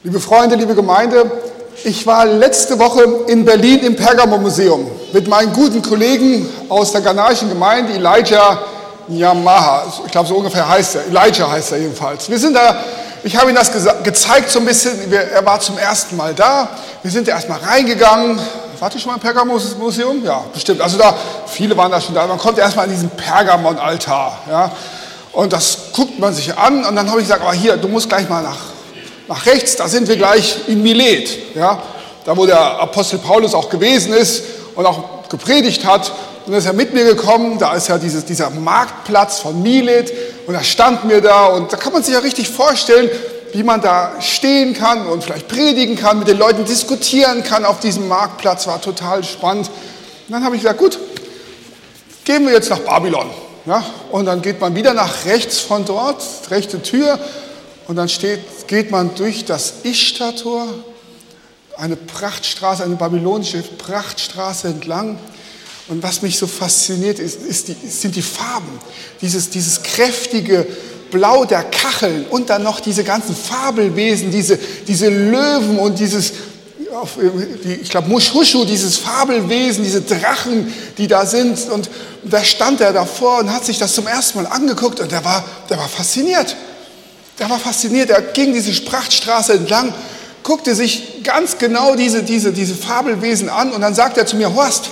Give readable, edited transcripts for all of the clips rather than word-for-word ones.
Liebe Freunde, liebe Gemeinde, ich war letzte Woche in Berlin im Pergamon-Museum mit meinen guten Kollegen aus der ghanaischen Gemeinde, Elijah Nyamaha. Ich glaube, so ungefähr heißt er. Elijah heißt er jedenfalls. Wir sind da, ich habe ihm das gezeigt so ein bisschen. Er war zum ersten Mal da. Wir sind da erstmal reingegangen. Wart ihr schon mal im Pergamon-Museum? Ja, bestimmt. Also da, viele waren da schon da. Man kommt erstmal an diesen Pergamon-Altar. Ja, und das guckt man sich an. Und dann habe ich gesagt, aber hier, du musst gleich mal nach rechts, da sind wir gleich in Milet, ja, da wo der Apostel Paulus auch gewesen ist und auch gepredigt hat. Und dann ist er mit mir gekommen, da ist ja dieser Marktplatz von Milet und da standen wir da und da kann man sich ja richtig vorstellen, wie man da stehen kann und vielleicht predigen kann, mit den Leuten diskutieren kann auf diesem Marktplatz, war total spannend. Und dann habe ich gesagt, gut, gehen wir jetzt nach Babylon. Ja, und dann geht man wieder nach rechts von dort, rechte Tür. Und dann geht man durch das Ishtar-Tor, eine Prachtstraße, eine babylonische Prachtstraße entlang. Und was mich so fasziniert sind die Farben, dieses kräftige Blau der Kacheln und dann noch diese ganzen Fabelwesen, diese Löwen und ich glaube Mushushu, dieses Fabelwesen, diese Drachen, die da sind. Und da stand er davor und hat sich das zum ersten Mal angeguckt und der war fasziniert. Er ging diese Prachtstraße entlang, guckte sich ganz genau diese Fabelwesen an und dann sagt er zu mir, Horst,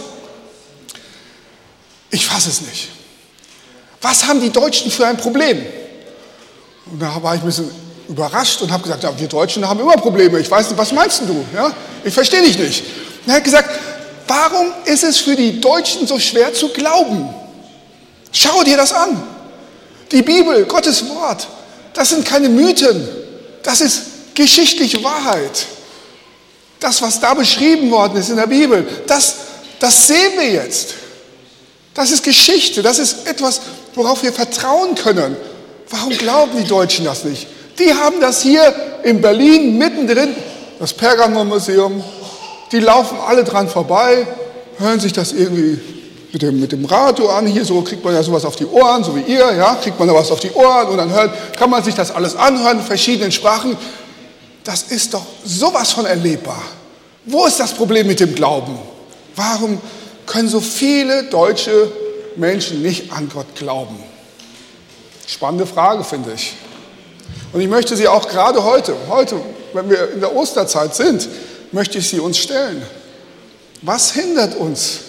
ich fasse es nicht. Was haben die Deutschen für ein Problem? Und da war ich ein bisschen überrascht und habe gesagt, ja, wir Deutschen haben immer Probleme. Ich weiß nicht, was meinst du? Ja? Ich verstehe dich nicht. Und er hat gesagt, warum ist es für die Deutschen so schwer zu glauben? Schau dir das an. Die Bibel, Gottes Wort. Das sind keine Mythen, das ist geschichtliche Wahrheit. Das, was da beschrieben worden ist in der Bibel, das sehen wir jetzt. Das ist Geschichte, das ist etwas, worauf wir vertrauen können. Warum glauben die Deutschen das nicht? Die haben das hier in Berlin mittendrin, das Pergamon-Museum, die laufen alle dran vorbei, hören sich das irgendwie mit dem Radio an, hier so kriegt man ja sowas auf die Ohren, so wie ihr, ja, kriegt man da was auf die Ohren und dann kann man sich das alles anhören in verschiedenen Sprachen. Das ist doch sowas von erlebbar. Wo ist das Problem mit dem Glauben? Warum können so viele deutsche Menschen nicht an Gott glauben? Spannende Frage, finde ich. Und ich möchte sie auch gerade heute, wenn wir in der Osterzeit sind, möchte ich sie uns stellen. Was hindert uns,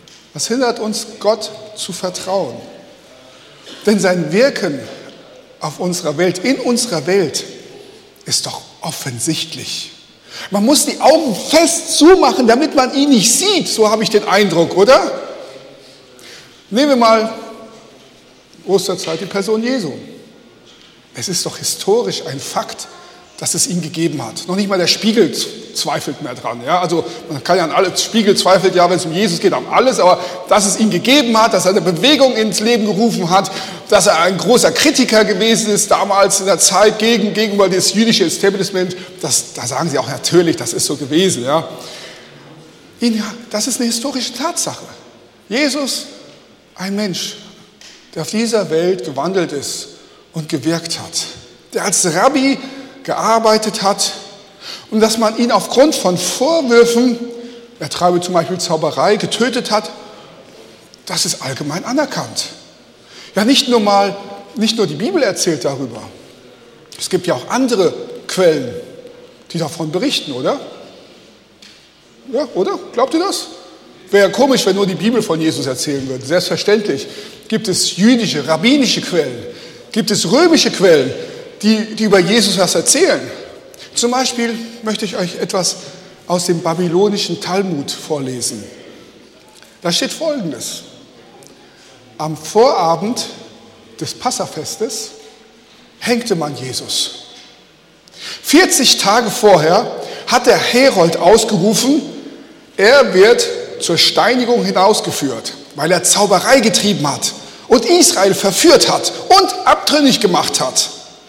Gott zu vertrauen? Denn sein Wirken auf unserer Welt, in unserer Welt, ist doch offensichtlich. Man muss die Augen fest zumachen, damit man ihn nicht sieht. So habe ich den Eindruck, oder? Nehmen wir mal Osterzeit, die Person Jesu. Es ist doch historisch ein Fakt, dass es ihn gegeben hat. Noch nicht mal der Spiegel zweifelt mehr dran. Ja? Also man kann ja an alles, Spiegel zweifelt ja, wenn es um Jesus geht, an alles, aber dass es ihn gegeben hat, dass er eine Bewegung ins Leben gerufen hat, dass er ein großer Kritiker gewesen ist, damals in der Zeit gegenüber das jüdische Establishment, da sagen sie auch natürlich, das ist so gewesen. Ja? Das ist eine historische Tatsache. Jesus, ein Mensch, der auf dieser Welt gewandelt ist und gewirkt hat, der als Rabbi gearbeitet hat und dass man ihn aufgrund von Vorwürfen, er treibe zum Beispiel Zauberei, getötet hat, das ist allgemein anerkannt. Ja, nicht nur die Bibel erzählt darüber. Es gibt ja auch andere Quellen, die davon berichten, oder? Ja, oder? Glaubt ihr das? Wäre ja komisch, wenn nur die Bibel von Jesus erzählen würde. Selbstverständlich gibt es jüdische, rabbinische Quellen, gibt es römische Quellen, die über Jesus was erzählen. Zum Beispiel möchte ich euch etwas aus dem babylonischen Talmud vorlesen. Da steht Folgendes. Am Vorabend des Passafestes hängte man Jesus. 40 Tage vorher hat der Herold ausgerufen, er wird zur Steinigung hinausgeführt, weil er Zauberei getrieben hat und Israel verführt hat und abtrünnig gemacht hat.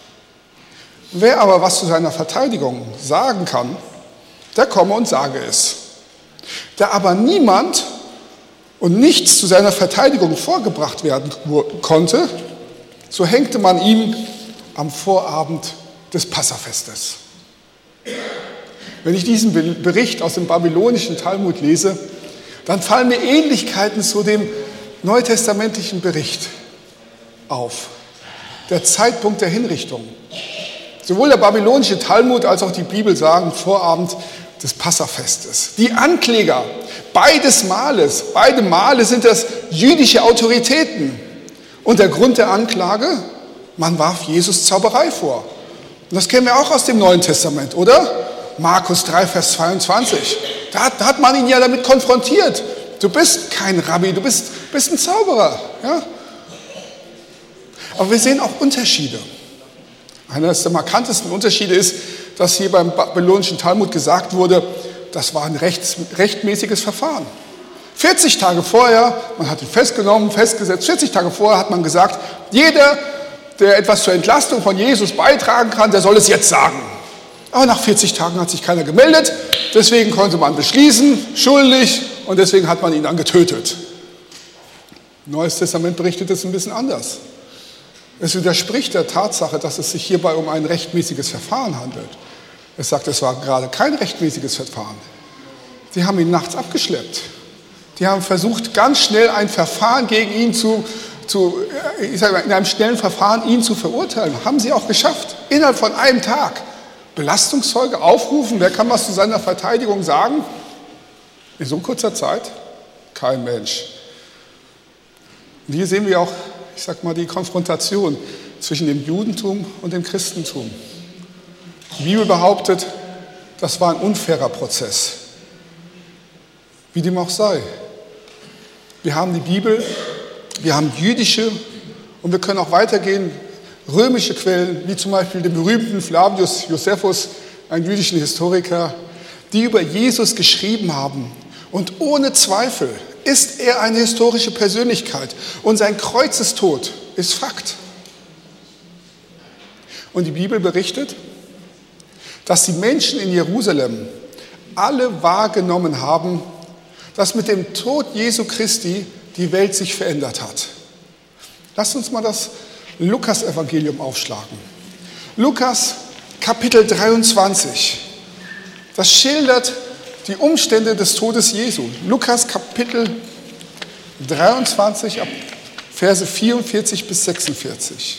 Wer aber was zu seiner Verteidigung sagen kann, der komme und sage es. Da aber niemand und nichts zu seiner Verteidigung vorgebracht werden konnte, so hängte man ihn am Vorabend des Passafestes. Wenn ich diesen Bericht aus dem babylonischen Talmud lese, dann fallen mir Ähnlichkeiten zu dem neutestamentlichen Bericht auf. Der Zeitpunkt der Hinrichtung. Sowohl der babylonische Talmud als auch die Bibel sagen Vorabend des Passafestes. Die Ankläger, beide Male sind das jüdische Autoritäten. Und der Grund der Anklage, man warf Jesus Zauberei vor. Und das kennen wir auch aus dem Neuen Testament, oder? Markus 3, Vers 22. Da hat man ihn ja damit konfrontiert. Du bist kein Rabbi, du bist ein Zauberer. Ja? Aber wir sehen auch Unterschiede. Einer der markantesten Unterschiede ist, dass hier beim babylonischen Talmud gesagt wurde, das war ein rechtmäßiges Verfahren. 40 Tage vorher, man hat ihn festgenommen, festgesetzt, 40 Tage vorher hat man gesagt, jeder, der etwas zur Entlastung von Jesus beitragen kann, der soll es jetzt sagen. Aber nach 40 Tagen hat sich keiner gemeldet, deswegen konnte man beschließen, schuldig, und deswegen hat man ihn dann getötet. Neues Testament berichtet es ein bisschen anders. Es widerspricht der Tatsache, dass es sich hierbei um ein rechtmäßiges Verfahren handelt. Es sagt, es war gerade kein rechtmäßiges Verfahren. Sie haben ihn nachts abgeschleppt. Die haben versucht, ganz schnell ein Verfahren gegen ihn in einem schnellen Verfahren ihn zu verurteilen. Haben sie auch geschafft, innerhalb von einem Tag. Belastungszeuge aufrufen, wer kann was zu seiner Verteidigung sagen? In so kurzer Zeit? Kein Mensch. Und hier sehen wir auch, die Konfrontation zwischen dem Judentum und dem Christentum. Die Bibel behauptet, das war ein unfairer Prozess. Wie dem auch sei. Wir haben die Bibel, wir haben jüdische und wir können auch weitergehen, römische Quellen, wie zum Beispiel den berühmten Flavius Josephus, einen jüdischen Historiker, die über Jesus geschrieben haben. Und ohne Zweifel ist er eine historische Persönlichkeit und sein Kreuzestod ist Fakt. Und die Bibel berichtet, dass die Menschen in Jerusalem alle wahrgenommen haben, dass mit dem Tod Jesu Christi die Welt sich verändert hat. Lasst uns mal das Lukas-Evangelium aufschlagen. Lukas, Kapitel 23. Das schildert die Umstände des Todes Jesu. Lukas, Kapitel 23, ab Verse 44 bis 46.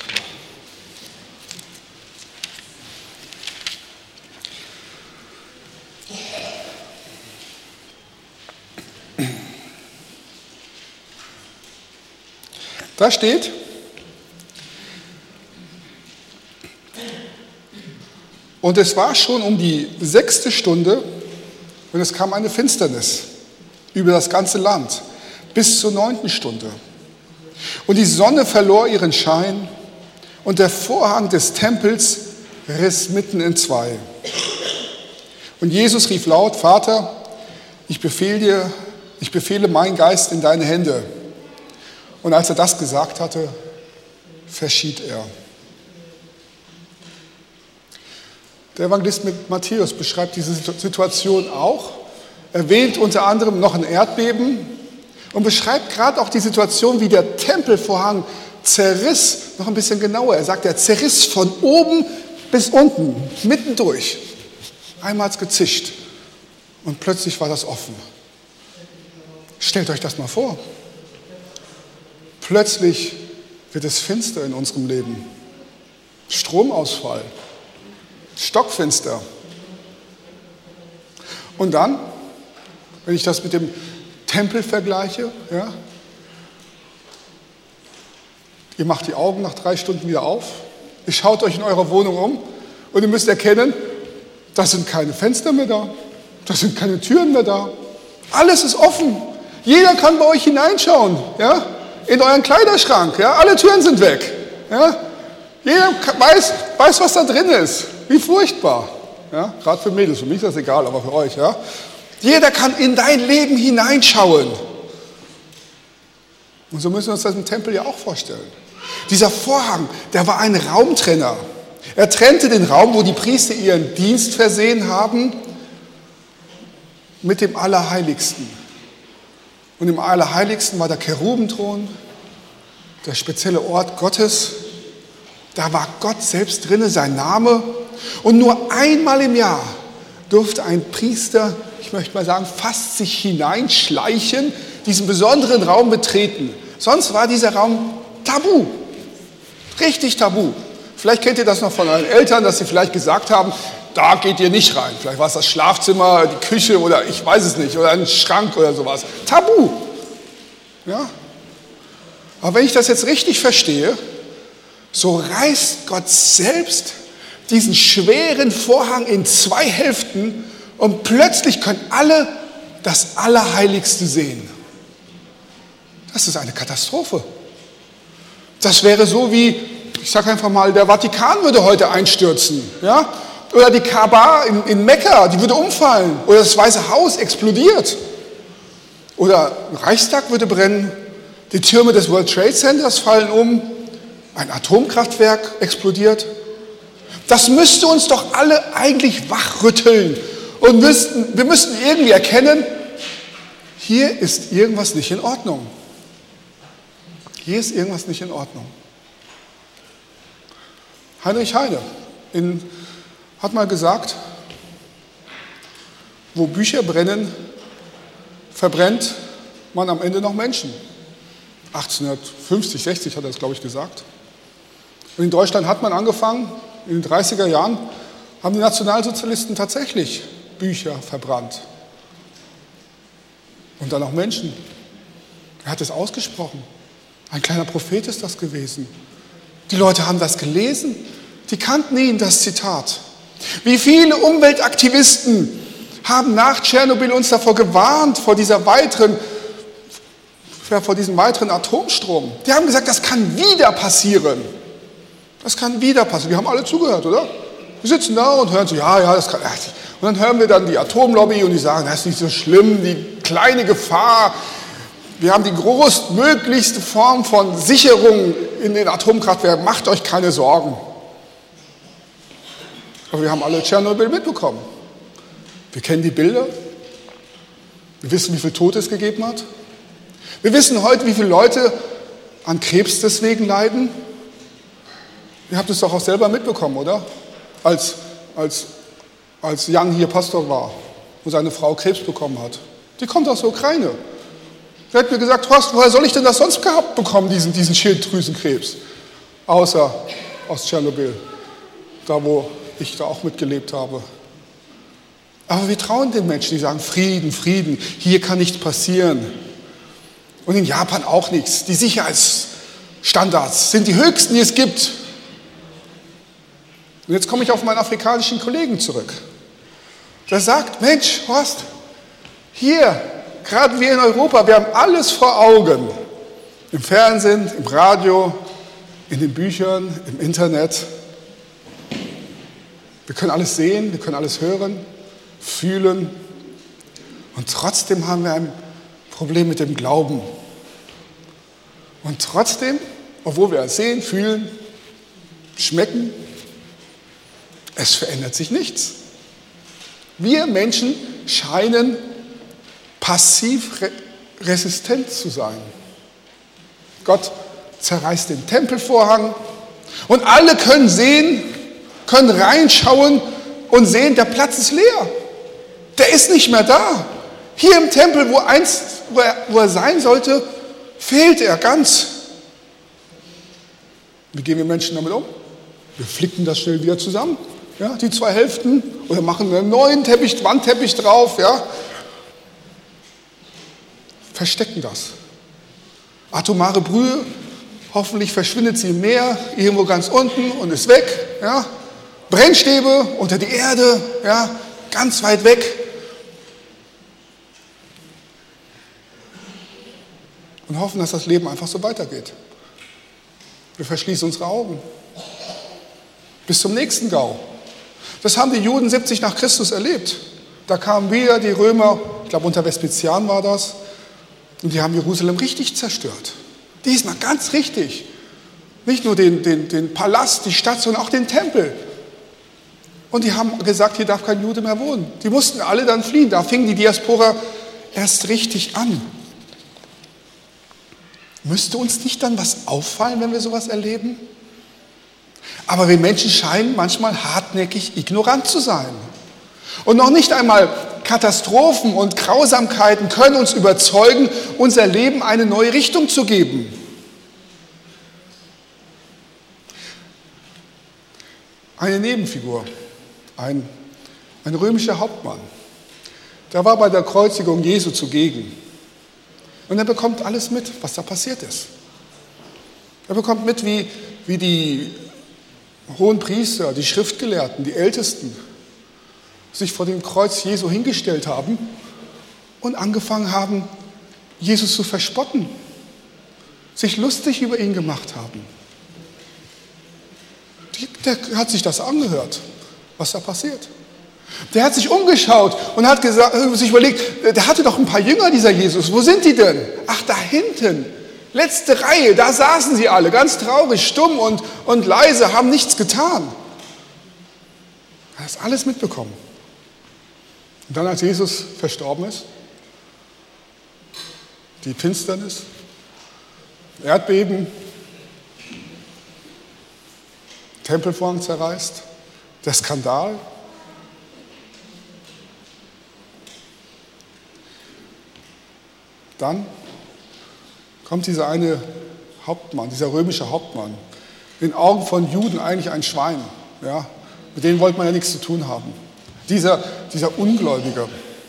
Da steht: Und es war schon um die 6. Stunde, und es kam eine Finsternis über das ganze Land bis zur 9. Stunde. Und die Sonne verlor ihren Schein, und der Vorhang des Tempels riss mitten in zwei. Und Jesus rief laut: Vater, ich befehle meinen Geist in deine Hände. Und als er das gesagt hatte, verschied er. Der Evangelist Matthäus beschreibt diese Situation auch, erwähnt unter anderem noch ein Erdbeben und beschreibt gerade auch die Situation, wie der Tempelvorhang zerriss, noch ein bisschen genauer. Er sagt, er zerriss von oben bis unten, mittendurch. Einmal hat's gezischt und plötzlich war das offen. Stellt euch das mal vor. Plötzlich wird es finster in unserem Leben. Stromausfall. Stockfinster. Und dann, wenn ich das mit dem Tempel vergleiche, ja, ihr macht die Augen nach 3 Stunden wieder auf, ihr schaut euch in eurer Wohnung um und ihr müsst erkennen, da sind keine Fenster mehr da, da sind keine Türen mehr da. Alles ist offen. Jeder kann bei euch hineinschauen, ja, in euren Kleiderschrank. Ja, alle Türen sind weg. Ja. Jeder weiß, was da drin ist. Wie furchtbar. Ja, gerade für Mädels, für mich ist das egal, aber für euch. Ja. Jeder kann in dein Leben hineinschauen. Und so müssen wir uns das im Tempel ja auch vorstellen. Dieser Vorhang, der war ein Raumtrenner. Er trennte den Raum, wo die Priester ihren Dienst versehen haben, mit dem Allerheiligsten. Und im Allerheiligsten war der Cherubenthron, der spezielle Ort Gottes. Da war Gott selbst drinne, sein Name. Und nur einmal im Jahr durfte ein Priester, ich möchte mal sagen, fast sich hineinschleichen, diesen besonderen Raum betreten. Sonst war dieser Raum tabu. Richtig tabu. Vielleicht kennt ihr das noch von euren Eltern, dass sie vielleicht gesagt haben, da geht ihr nicht rein. Vielleicht war es das Schlafzimmer, die Küche oder ich weiß es nicht, oder ein Schrank oder sowas. Tabu. Ja? Aber wenn ich das jetzt richtig verstehe, so reißt Gott selbst diesen schweren Vorhang in 2 Hälften und plötzlich können alle das Allerheiligste sehen. Das ist eine Katastrophe. Das wäre so wie, ich sage einfach mal, der Vatikan würde heute einstürzen. Ja? Oder die Kaaba in Mekka, die würde umfallen. Oder das Weiße Haus explodiert. Oder Reichstag würde brennen. Die Türme des World Trade Centers fallen um. Ein Atomkraftwerk explodiert. Das müsste uns doch alle eigentlich wachrütteln. Und wir müssten irgendwie erkennen, hier ist irgendwas nicht in Ordnung. Hier ist irgendwas nicht in Ordnung. Heinrich Heine hat mal gesagt, wo Bücher brennen, verbrennt man am Ende noch Menschen. 1850, 60 hat er das, glaube ich, gesagt. Und in Deutschland hat man angefangen, in den 30er Jahren haben die Nationalsozialisten tatsächlich Bücher verbrannt. Und dann auch Menschen. Er hat es ausgesprochen. Ein kleiner Prophet ist das gewesen. Die Leute haben das gelesen. Die kannten ihn, das Zitat. Wie viele Umweltaktivisten haben nach Tschernobyl uns davor gewarnt, vor diesem weiteren Atomstrom. Die haben gesagt, das kann wieder passieren. Das kann wieder passieren. Wir haben alle zugehört, oder? Wir sitzen da und hören so, ja, das kann. Und dann hören wir dann die Atomlobby und die sagen, das ist nicht so schlimm, die kleine Gefahr. Wir haben die größtmöglichste Form von Sicherung in den Atomkraftwerken. Macht euch keine Sorgen. Aber wir haben alle Tschernobyl mitbekommen. Wir kennen die Bilder. Wir wissen, wie viel Tote es gegeben hat. Wir wissen heute, wie viele Leute an Krebs deswegen leiden. Ihr habt es doch auch selber mitbekommen, oder? Als Jan hier Pastor war und seine Frau Krebs bekommen hat. Die kommt aus der Ukraine. Er hat mir gesagt, Horst, woher soll ich denn das sonst gehabt bekommen, diesen Schilddrüsenkrebs? Außer aus Tschernobyl, da wo ich da auch mitgelebt habe. Aber wir trauen den Menschen, die sagen, Frieden, Frieden, hier kann nichts passieren. Und in Japan auch nichts. Die Sicherheitsstandards sind die höchsten, die es gibt. Und jetzt komme ich auf meinen afrikanischen Kollegen zurück. Der sagt, Mensch, Horst, hier, gerade wir in Europa, wir haben alles vor Augen. Im Fernsehen, im Radio, in den Büchern, im Internet. Wir können alles sehen, wir können alles hören, fühlen. Und trotzdem haben wir ein Problem mit dem Glauben. Und trotzdem, obwohl wir es sehen, fühlen, schmecken, es verändert sich nichts. Wir Menschen scheinen passiv resistent zu sein. Gott zerreißt den Tempelvorhang und alle können sehen, können reinschauen und sehen, der Platz ist leer. Der ist nicht mehr da. Hier im Tempel, wo er sein sollte, fehlt er ganz. Wie gehen wir Menschen damit um? Wir flicken das schnell wieder zusammen, ja, die 2 Hälften, oder machen einen neuen Wandteppich drauf, ja. Verstecken das. Atomare Brühe, hoffentlich verschwindet sie im Meer, irgendwo ganz unten und ist weg, ja. Brennstäbe unter die Erde, ja, ganz weit weg. Und hoffen, dass das Leben einfach so weitergeht. Wir verschließen unsere Augen. Bis zum nächsten Gau. Das haben die Juden 70 nach Christus erlebt. Da kamen wieder die Römer, ich glaube unter Vespasian war das, und die haben Jerusalem richtig zerstört. Diesmal ganz richtig. Nicht nur den Palast, die Stadt, sondern auch den Tempel. Und die haben gesagt, hier darf kein Jude mehr wohnen. Die mussten alle dann fliehen. Da fing die Diaspora erst richtig an. Müsste uns nicht dann was auffallen, wenn wir sowas erleben? Aber wir Menschen scheinen manchmal hartnäckig ignorant zu sein. Und noch nicht einmal Katastrophen und Grausamkeiten können uns überzeugen, unser Leben eine neue Richtung zu geben. Eine Nebenfigur, ein römischer Hauptmann, der war bei der Kreuzigung Jesu zugegen. Und er bekommt alles mit, was da passiert ist. Er bekommt mit, wie die hohen Priester, die Schriftgelehrten, die Ältesten sich vor dem Kreuz Jesu hingestellt haben und angefangen haben, Jesus zu verspotten, sich lustig über ihn gemacht haben. Der hat sich das angehört, was da passiert. Der hat sich umgeschaut und hat sich überlegt, der hatte doch ein paar Jünger, dieser Jesus. Wo sind die denn? Ach, da hinten, letzte Reihe, da saßen sie alle, ganz traurig, stumm und leise, haben nichts getan. Er hat das alles mitbekommen. Und dann, als Jesus verstorben ist, die Finsternis, Erdbeben, Tempelvorhang zerreißt, der Skandal. Dann kommt dieser eine Hauptmann, dieser römische Hauptmann, in den Augen von Juden eigentlich ein Schwein. Ja? Mit denen wollte man ja nichts zu tun haben. Dieser Ungläubige.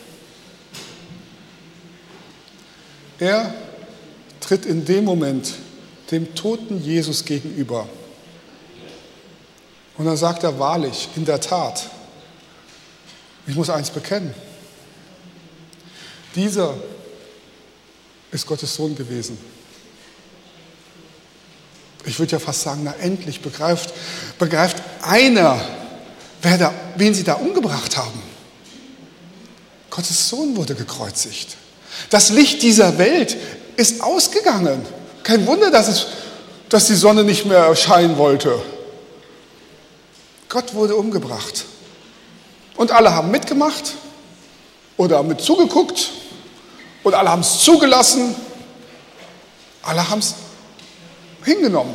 Er tritt in dem Moment dem toten Jesus gegenüber. Und dann sagt er wahrlich, in der Tat, ich muss eins bekennen, dieser ist Gottes Sohn gewesen. Ich würde ja fast sagen, na endlich begreift einer, wen sie da umgebracht haben. Gottes Sohn wurde gekreuzigt. Das Licht dieser Welt ist ausgegangen. Kein Wunder, dass die Sonne nicht mehr scheinen wollte. Gott wurde umgebracht. Und alle haben mitgemacht oder mit zugeguckt und alle haben es zugelassen. Alle haben es hingenommen.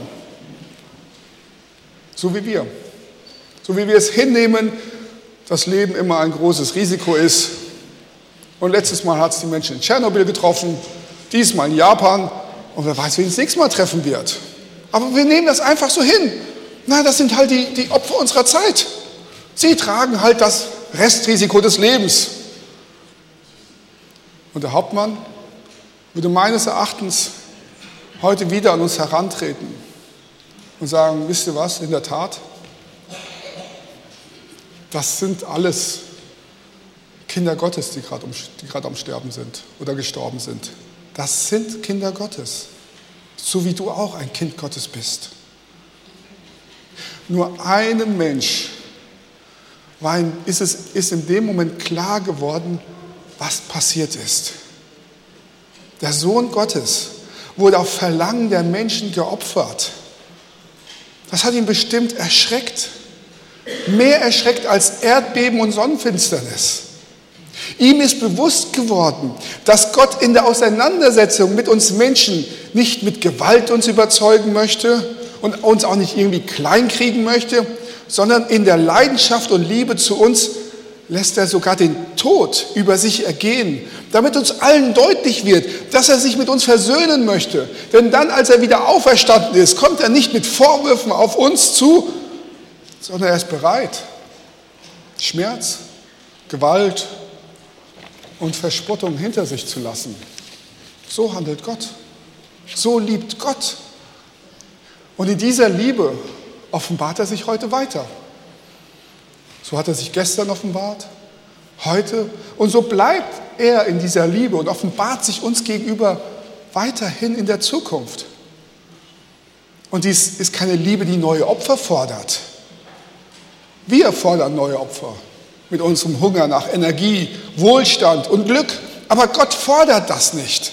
So wie wir. So wie wir es hinnehmen, dass Leben immer ein großes Risiko ist. Und letztes Mal hat es die Menschen in Tschernobyl getroffen, diesmal in Japan. Und wer weiß, wen es nächstes Mal treffen wird. Aber wir nehmen das einfach so hin. Na, das sind halt die Opfer unserer Zeit. Sie tragen halt das Restrisiko des Lebens. Und der Hauptmann würde meines Erachtens heute wieder an uns herantreten und sagen, wisst ihr was, in der Tat, das sind alles Kinder Gottes, die gerade am Sterben sind oder gestorben sind. Das sind Kinder Gottes, so wie du auch ein Kind Gottes bist. Nur einem Mensch ist in dem Moment klar geworden, was passiert ist. Der Sohn Gottes wurde auf Verlangen der Menschen geopfert. Das hat ihn bestimmt erschreckt. Mehr erschreckt als Erdbeben und Sonnenfinsternis. Ihm ist bewusst geworden, dass Gott in der Auseinandersetzung mit uns Menschen nicht mit Gewalt uns überzeugen möchte und uns auch nicht irgendwie kleinkriegen möchte, sondern in der Leidenschaft und Liebe zu uns lässt er sogar den Tod über sich ergehen, damit uns allen deutlich wird, dass er sich mit uns versöhnen möchte. Denn dann, als er wieder auferstanden ist, kommt er nicht mit Vorwürfen auf uns zu, sondern er ist bereit, Schmerz, Gewalt und Verspottung hinter sich zu lassen. So handelt Gott. So liebt Gott. Und in dieser Liebe offenbart er sich heute weiter. So hat er sich gestern offenbart, heute. Und so bleibt er in dieser Liebe und offenbart sich uns gegenüber weiterhin in der Zukunft. Und dies ist keine Liebe, die neue Opfer fordert. Wir fordern neue Opfer mit unserem Hunger nach Energie, Wohlstand und Glück. Aber Gott fordert das nicht.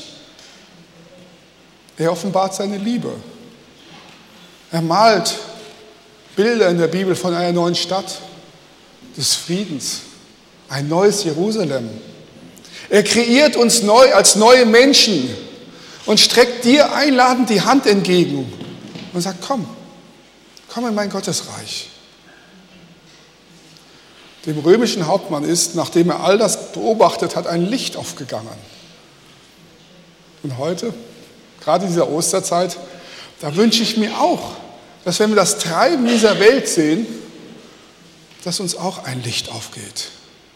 Er offenbart seine Liebe. Er malt Bilder in der Bibel von einer neuen Stadt, des Friedens, ein neues Jerusalem. Er kreiert uns neu als neue Menschen und streckt dir einladend die Hand entgegen und sagt, komm, Komm in mein Gottesreich. Dem römischen Hauptmann ist, nachdem er all das beobachtet hat, ein Licht aufgegangen. Und heute, gerade in dieser Osterzeit, da wünsche ich mir auch, dass wenn wir das Treiben dieser Welt sehen, dass uns auch ein Licht aufgeht.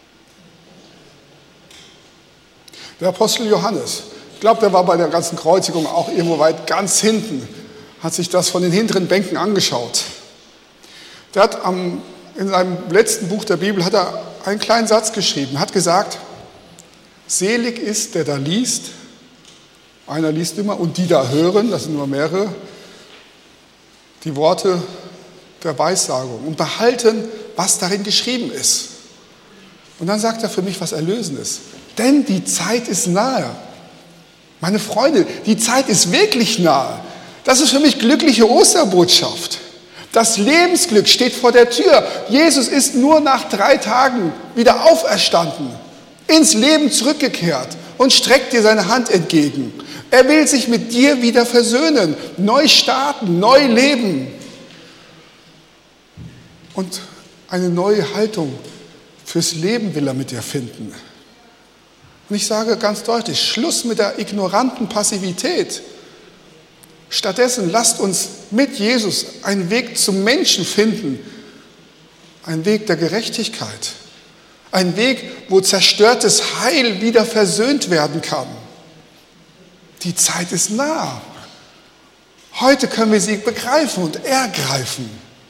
Der Apostel Johannes, ich glaube, der war bei der ganzen Kreuzigung auch irgendwo weit ganz hinten, hat sich das von den hinteren Bänken angeschaut. Der hat in seinem letzten Buch der Bibel hat er einen kleinen Satz geschrieben, hat gesagt, selig ist, der da liest, einer liest immer, und die da hören, das sind nur mehrere, die Worte der Weissagung und behalten, was darin geschrieben ist. Und dann sagt er für mich was Erlösendes. Denn die Zeit ist nahe. Meine Freunde, die Zeit ist wirklich nahe. Das ist für mich glückliche Osterbotschaft. Das Lebensglück steht vor der Tür. Jesus ist nur nach 3 Tagen wieder auferstanden, ins Leben zurückgekehrt und streckt dir seine Hand entgegen. Er will sich mit dir wieder versöhnen, neu starten, neu leben und eine neue Haltung fürs Leben will er mit dir finden. Und ich sage ganz deutlich, Schluss mit der ignoranten Passivität. Stattdessen lasst uns mit Jesus einen Weg zum Menschen finden, einen Weg der Gerechtigkeit, einen Weg, wo zerstörtes Heil wieder versöhnt werden kann. Die Zeit ist nah. Heute können wir sie begreifen und ergreifen.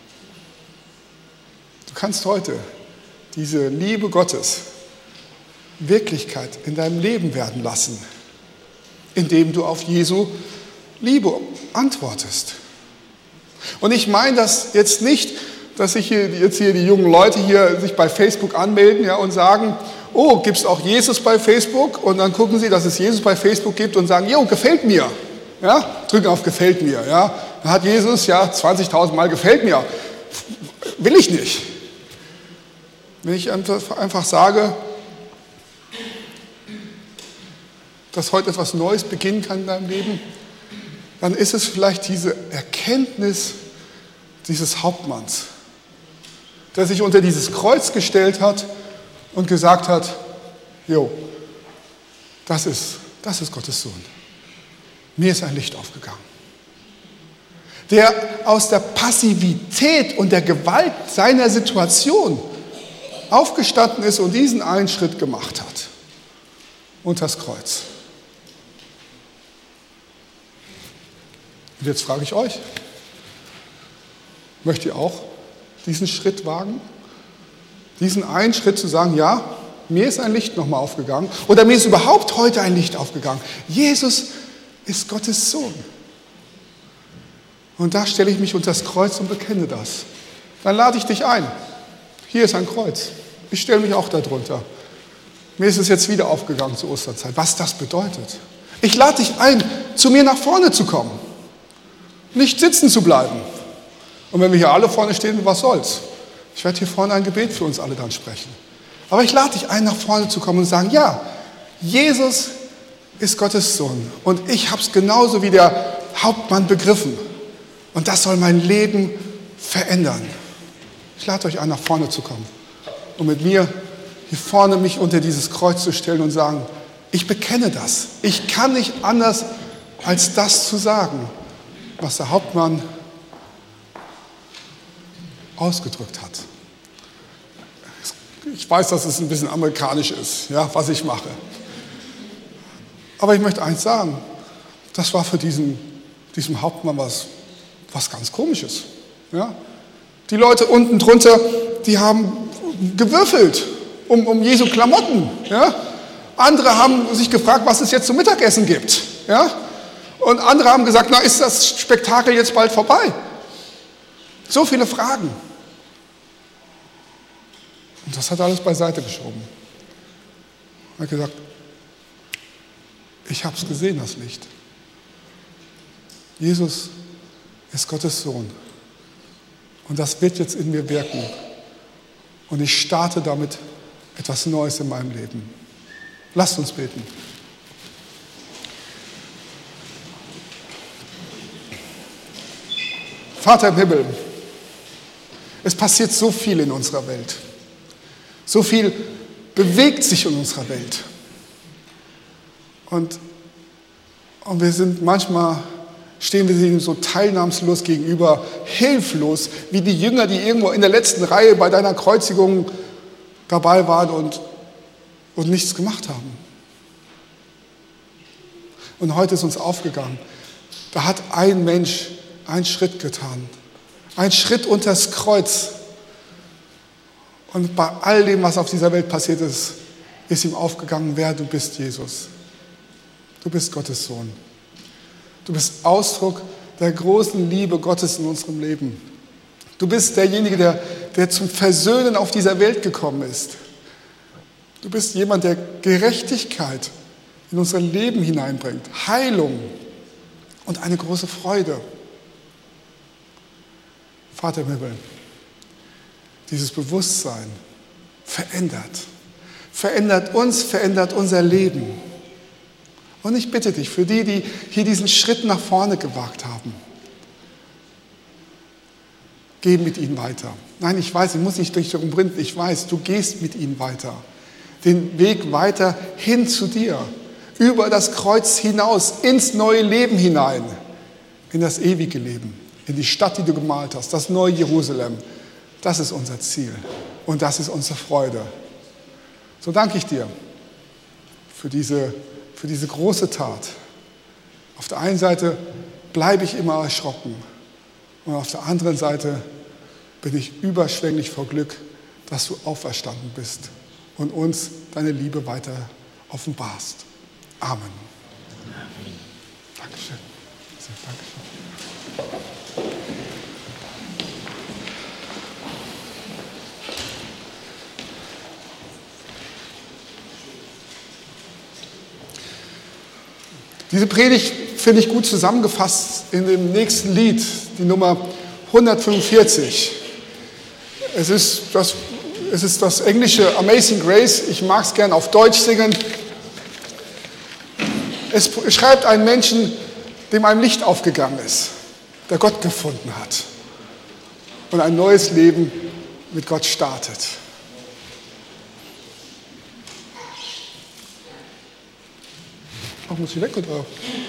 Du kannst heute diese Liebe Gottes Wirklichkeit in deinem Leben werden lassen, indem du auf Jesu Liebe antwortest. Und ich meine das jetzt nicht, dass sich jetzt hier die jungen Leute hier sich bei Facebook anmelden, ja, und sagen, oh, gibt es auch Jesus bei Facebook? Und dann gucken sie, dass es Jesus bei Facebook gibt und sagen, jo, gefällt mir. Ja, drücken auf gefällt mir. Ja. Dann hat Jesus ja 20.000 Mal gefällt mir. Will ich nicht. Wenn ich einfach sage, dass heute etwas Neues beginnen kann in deinem Leben, dann ist es vielleicht diese Erkenntnis dieses Hauptmanns, der sich unter dieses Kreuz gestellt hat und gesagt hat, jo, das ist Gottes Sohn. Mir ist ein Licht aufgegangen. Der aus der Passivität und der Gewalt seiner Situation aufgestanden ist und diesen einen Schritt gemacht hat. Unter das Kreuz. Und jetzt frage ich euch, möchtet ihr auch diesen Schritt wagen? Diesen einen Schritt zu sagen, ja, mir ist ein Licht nochmal aufgegangen oder mir ist überhaupt heute ein Licht aufgegangen. Jesus ist Gottes Sohn. Und da stelle ich mich unter das Kreuz und bekenne das. Dann lade ich dich ein. Hier ist ein Kreuz. Ich stelle mich auch darunter. Mir ist es jetzt wieder aufgegangen zur Osterzeit, was das bedeutet. Ich lade dich ein, zu mir nach vorne zu kommen. Nicht sitzen zu bleiben. Und wenn wir hier alle vorne stehen, was soll's? Ich werde hier vorne ein Gebet für uns alle dann sprechen. Aber ich lade dich ein, nach vorne zu kommen und sagen, ja, Jesus ist Gottes Sohn. Und ich habe es genauso wie der Hauptmann begriffen. Und das soll mein Leben verändern. Ich lade euch ein, nach vorne zu kommen. Und mit mir hier vorne mich unter dieses Kreuz zu stellen und sagen, ich bekenne das. Ich kann nicht anders, als das zu sagen, was der Hauptmann ausgedrückt hat. Ich weiß, dass es ein bisschen amerikanisch ist, ja, was ich mache. Aber ich möchte eins sagen, das war für diesem Hauptmann was ganz Komisches. Ja? Die Leute unten drunter, die haben gewürfelt um Jesu Klamotten. Ja? Andere haben sich gefragt, was es jetzt zum Mittagessen gibt. Ja? Und andere haben gesagt, na, ist das Spektakel jetzt bald vorbei? So viele Fragen. Und das hat er alles beiseite geschoben. Er hat gesagt, ich habe es gesehen, das Licht. Jesus ist Gottes Sohn. Und das wird jetzt in mir wirken. Und ich starte damit etwas Neues in meinem Leben. Lasst uns beten. Vater im Himmel, Es passiert so viel in unserer Welt. So viel bewegt sich in unserer Welt. Und wir sind manchmal, stehen wir ihnen so teilnahmslos gegenüber, hilflos, wie die Jünger, die irgendwo in der letzten Reihe bei deiner Kreuzigung dabei waren und nichts gemacht haben. Und heute ist uns aufgegangen, da hat ein Mensch einen Schritt getan. Ein Schritt unters Kreuz. Und bei all dem, was auf dieser Welt passiert ist, ist ihm aufgegangen, wer du bist, Jesus. Du bist Gottes Sohn. Du bist Ausdruck der großen Liebe Gottes in unserem Leben. Du bist derjenige, der zum Versöhnen auf dieser Welt gekommen ist. Du bist jemand, der Gerechtigkeit in unser Leben hineinbringt, Heilung und eine große Freude. Vater im Himmel, dieses Bewusstsein verändert uns, verändert unser Leben. Und ich bitte dich, für die hier diesen Schritt nach vorne gewagt haben, geh mit ihnen weiter. Nein, ich weiß, ich muss nicht durch darum brinden, ich weiß, du gehst mit ihnen weiter. Den Weg weiter hin zu dir, über das Kreuz hinaus, ins neue Leben hinein, in das ewige Leben, in die Stadt, die du gemalt hast, das neue Jerusalem. Das ist unser Ziel und das ist unsere Freude. So danke ich dir für diese große Tat. Auf der einen Seite bleibe ich immer erschrocken und auf der anderen Seite bin ich überschwänglich vor Glück, dass du auferstanden bist und uns deine Liebe weiter offenbarst. Amen. Dankeschön. Dankeschön. Diese Predigt finde ich gut zusammengefasst in dem nächsten Lied, die Nummer 145. Es ist das englische Amazing Grace. Ich mag es gern auf Deutsch singen. Es schreibt einen Menschen, dem ein Licht aufgegangen ist, der Gott gefunden hat und ein neues Leben mit Gott startet. Ach, muss ich weg oder?